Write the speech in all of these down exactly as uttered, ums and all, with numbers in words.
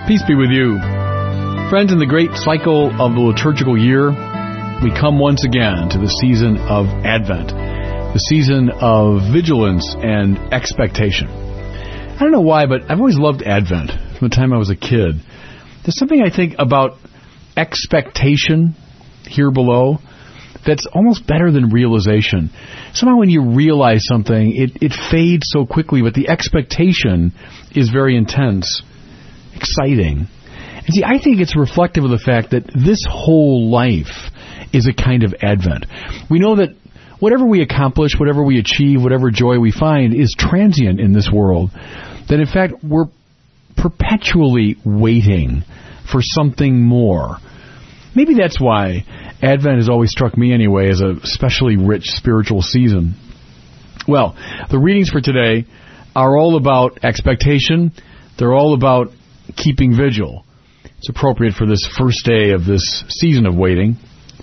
Peace be with you. Friends, in the great cycle of the liturgical year, we come once again to the season of Advent, the season of vigilance and expectation. I don't know why, but I've always loved Advent from the time I was a kid. There's something I think about expectation here below that's almost better than realization. Somehow when you realize something, it, it fades so quickly, but the expectation is very intense, exciting. And see, I think it's reflective of the fact that this whole life is a kind of Advent. We know that whatever we accomplish, whatever we achieve, whatever joy we find is transient in this world. That in fact, we're perpetually waiting for something more. Maybe that's why Advent has always struck me anyway as a especially rich spiritual season. Well, the readings for today are all about expectation. They're all about keeping vigil. It's appropriate for this first day of this season of waiting.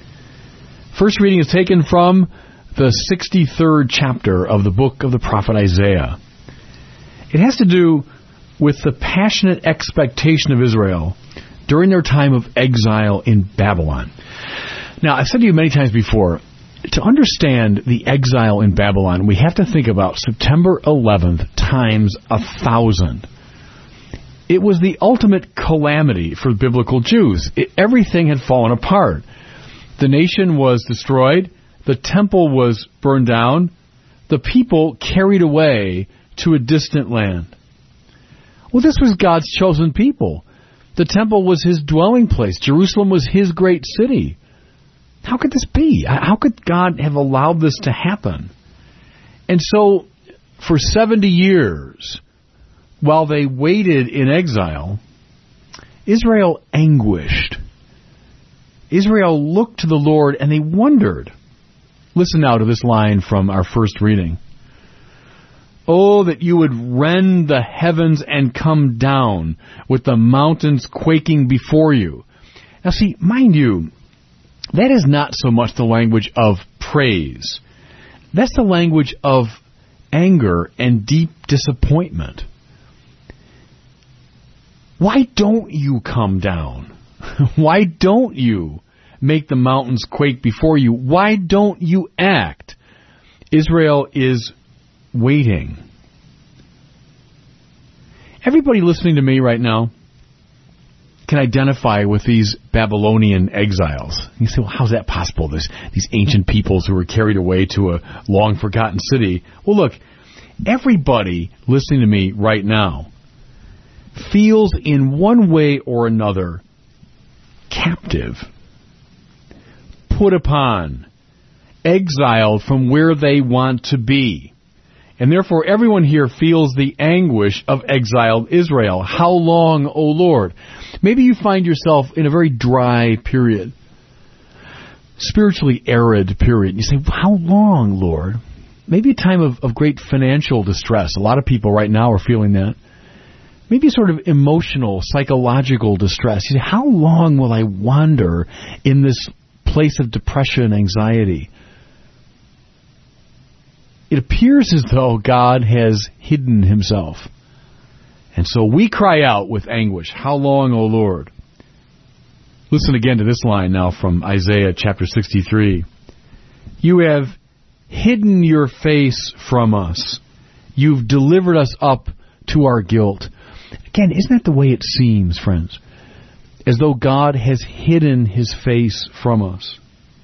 First reading is taken from the sixty-third chapter of the book of the prophet Isaiah. It has to do with the passionate expectation of Israel during their time of exile in Babylon. Now, I've said to you many times before, to understand the exile in Babylon, we have to think about September eleventh times a thousand. It was the ultimate calamity for biblical Jews. It, everything had fallen apart. The nation was destroyed. The temple was burned down. The people carried away to a distant land. Well, this was God's chosen people. The temple was His dwelling place. Jerusalem was His great city. How could this be? How could God have allowed this to happen? And so, for seventy years, while they waited in exile, Israel anguished. Israel looked to the Lord and they wondered. Listen now to this line from our first reading. Oh, that you would rend the heavens and come down, with the mountains quaking before you. Now see, mind you, that is not so much the language of praise. That's the language of anger and deep disappointment. Why don't you come down? Why don't you make the mountains quake before you? Why don't you act? Israel is waiting. Everybody listening to me right now can identify with these Babylonian exiles. You say, well, how's that possible? This, these ancient peoples who were carried away to a long-forgotten city. Well, look, everybody listening to me right now feels in one way or another captive, put upon, exiled from where they want to be. And therefore everyone here feels the anguish of exiled Israel. How long, O Lord? Maybe you find yourself in a very dry period, spiritually arid period. You say, how long, Lord? Maybe a time of, of great financial distress. A lot of people right now are feeling that. Maybe sort of emotional, psychological distress. You say, how long will I wander in this place of depression and anxiety? It appears as though God has hidden Himself. And so we cry out with anguish, how long, O Lord? Listen again to this line now from Isaiah chapter sixty-three. You have hidden your face from us. You've delivered us up to our guilt. Again, isn't that the way it seems, friends? As though God has hidden His face from us.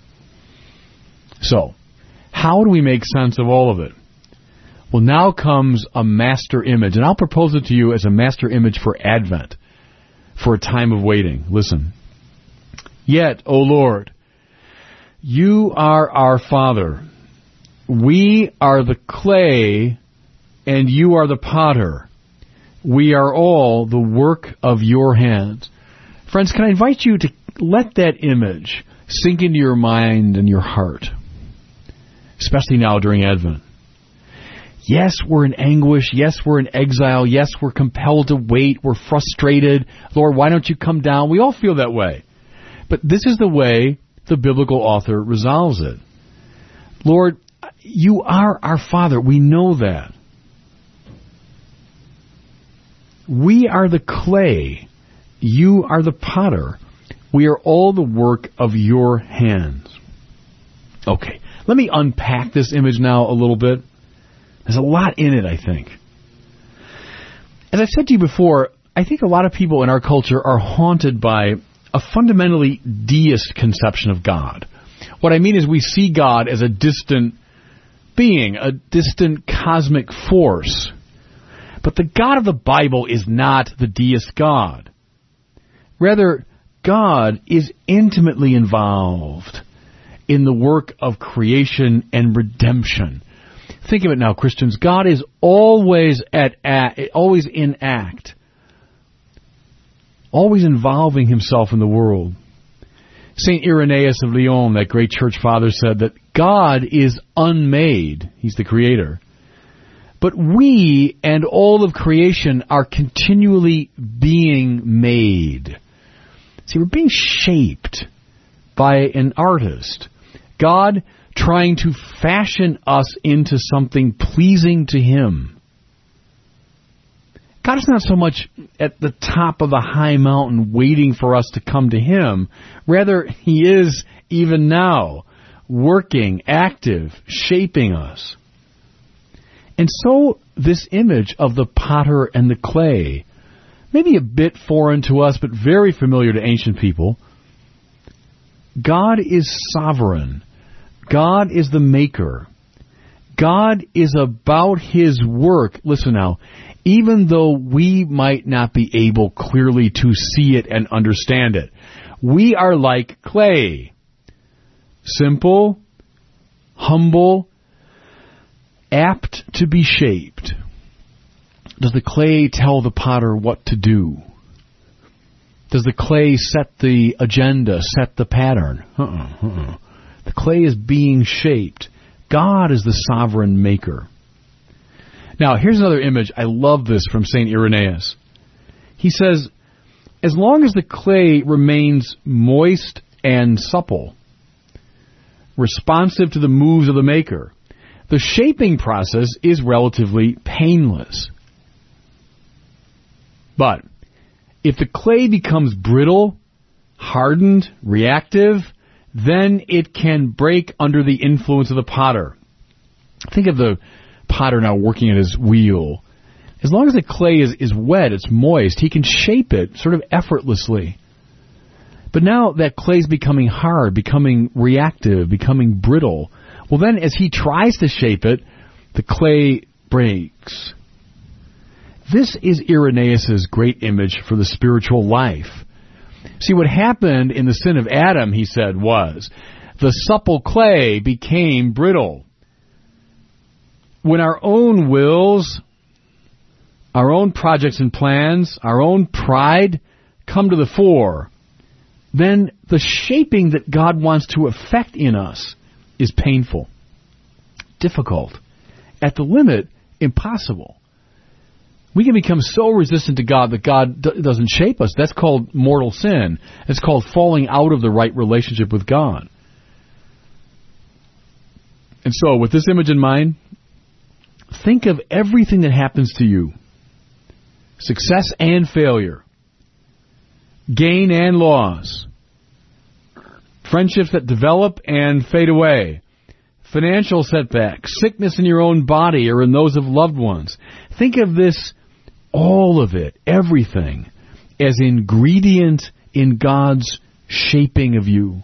So, how do we make sense of all of it? Well, now comes a master image, and I'll propose it to you as a master image for Advent, for a time of waiting. Listen. Yet, O Lord, you are our Father. We are the clay, and you are the potter. We are all the work of your hands. Friends, can I invite you to let that image sink into your mind and your heart, especially now during Advent. Yes, we're in anguish. Yes, we're in exile. Yes, we're compelled to wait. We're frustrated. Lord, why don't you come down? We all feel that way. But this is the way the biblical author resolves it. Lord, you are our Father. We know that. We are the clay, you are the potter. We are all the work of your hands. Okay, let me unpack this image now a little bit. There's a lot in it, I think. As I've said to you before, I think a lot of people in our culture are haunted by a fundamentally deist conception of God. What I mean is we see God as a distant being, a distant cosmic force. But the God of the Bible is not the deist God. Rather, God is intimately involved in the work of creation and redemption. Think of it now, Christians. God is always at, at always in act, always involving himself in the world. Saint Irenaeus of Lyon, that great church father, said that God is unmade. He's the creator. But we and all of creation are continually being made. See, we're being shaped by an artist. God trying to fashion us into something pleasing to him. God is not so much at the top of a high mountain waiting for us to come to him. Rather, he is, even now, working, active, shaping us. And so, this image of the potter and the clay, maybe a bit foreign to us, but very familiar to ancient people. God is sovereign. God is the maker. God is about his work. Listen now, even though we might not be able clearly to see it and understand it, we are like clay. Simple, humble, apt to be shaped. Does the clay tell the potter what to do? Does the clay set the agenda, set the pattern? Uh-uh, uh-uh. The clay is being shaped. God is the sovereign maker. Now, here's another image. I love this from Saint Irenaeus. He says, as long as the clay remains moist and supple, responsive to the moves of the maker, the shaping process is relatively painless. But if the clay becomes brittle, hardened, reactive, then it can break under the influence of the potter. Think of the potter now working at his wheel. As long as the clay is, is wet, it's moist, he can shape it sort of effortlessly. But now that clay is becoming hard, becoming reactive, becoming brittle. Well, then as he tries to shape it, the clay breaks. This is Irenaeus' great image for the spiritual life. See, what happened in the sin of Adam, he said, was the supple clay became brittle. When our own wills, our own projects and plans, our own pride come to the fore, then the shaping that God wants to effect in us is painful, difficult, at the limit, impossible. We can become so resistant to God that God d- doesn't shape us. That's called mortal sin. It's called falling out of the right relationship with God. And so, with this image in mind, think of everything that happens to you. Success and failure. Gain and loss. Friendships that develop and fade away. Financial setbacks. Sickness in your own body or in those of loved ones. Think of this, all of it, everything, as ingredient in God's shaping of you.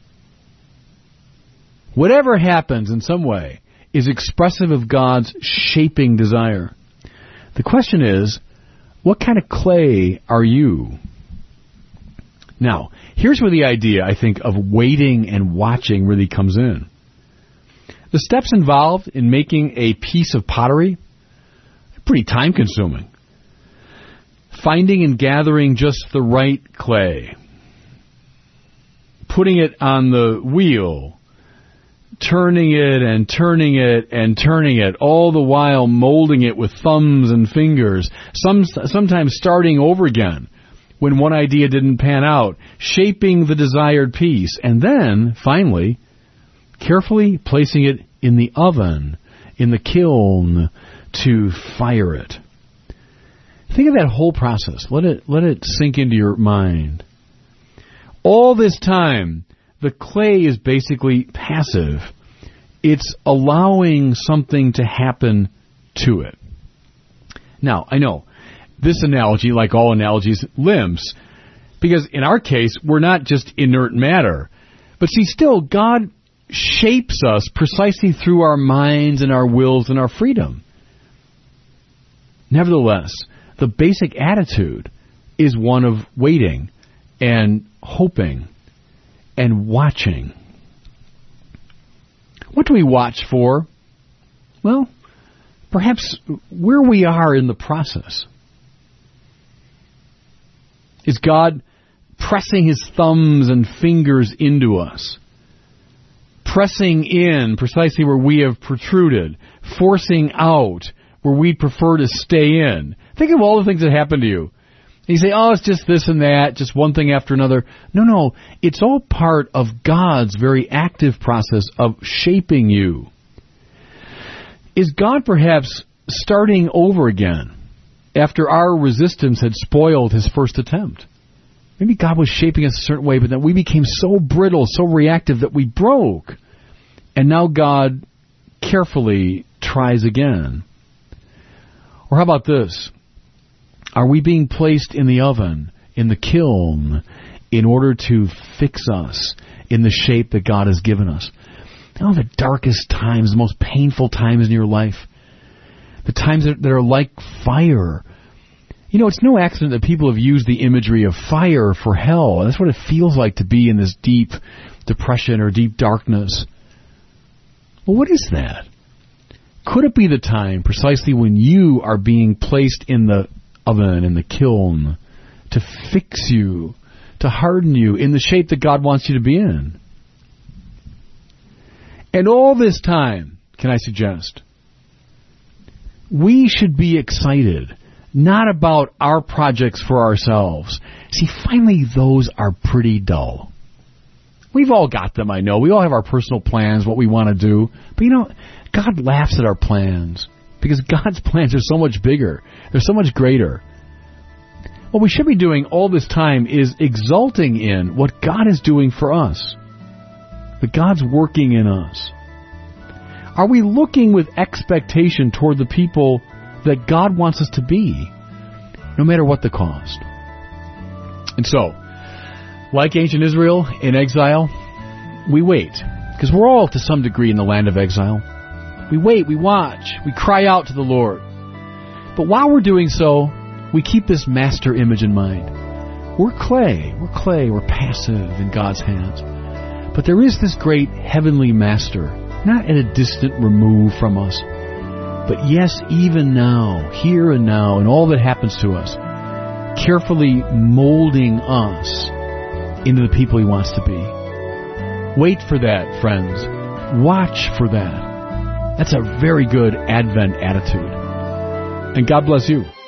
Whatever happens in some way is expressive of God's shaping desire. The question is, what kind of clay are you? Now, here's where the idea, I think, of waiting and watching really comes in. The steps involved in making a piece of pottery are pretty time-consuming. Finding and gathering just the right clay. Putting it on the wheel. Turning it and turning it and turning it, all the while molding it with thumbs and fingers, some, sometimes starting over again when one idea didn't pan out, shaping the desired piece, and then, finally, carefully placing it in the oven, in the kiln, to fire it. Think of that whole process. Let it let it sink into your mind. All this time, the clay is basically passive. It's allowing something to happen to it. Now, I know, this analogy, like all analogies, limps, because in our case, we're not just inert matter. But see, still, God shapes us precisely through our minds and our wills and our freedom. Nevertheless, the basic attitude is one of waiting and hoping and watching. What do we watch for? Well, perhaps where we are in the process. Is God pressing His thumbs and fingers into us? Pressing in precisely where we have protruded, forcing out where we prefer to stay in. Think of all the things that happen to you. And you say, oh, it's just this and that, just one thing after another. No, no, it's all part of God's very active process of shaping you. Is God perhaps starting over again after our resistance had spoiled His first attempt? Maybe God was shaping us a certain way, but then we became so brittle, so reactive that we broke. And now God carefully tries again. Or how about this? Are we being placed in the oven, in the kiln, in order to fix us in the shape that God has given us? You know, the darkest times, the most painful times in your life, the times that, that are like fire. You know, it's no accident that people have used the imagery of fire for hell. That's what it feels like to be in this deep depression or deep darkness. Well, what is that? Could it be the time precisely when you are being placed in the oven, in the kiln, to fix you, to harden you in the shape that God wants you to be in? And all this time, can I suggest, we should be excited, not about our projects for ourselves. See, finally, those are pretty dull. We've all got them, I know. We all have our personal plans, what we want to do. But you know, God laughs at our plans because God's plans are so much bigger. They're so much greater. What we should be doing all this time is exulting in what God is doing for us. That God's working in us. Are we looking with expectation toward the people that God wants us to be, no matter what the cost? And so, like ancient Israel in exile, we wait, because we're all to some degree in the land of exile. We wait, we watch, we cry out to the Lord. But while we're doing so, we keep this master image in mind. We're clay, we're clay, we're passive in God's hands. But there is this great heavenly master, not at a distant remove from us, but yes, even now, here and now, and all that happens to us, carefully molding us into the people He wants to be. Wait for that, friends. Watch for that. That's a very good Advent attitude. And God bless you.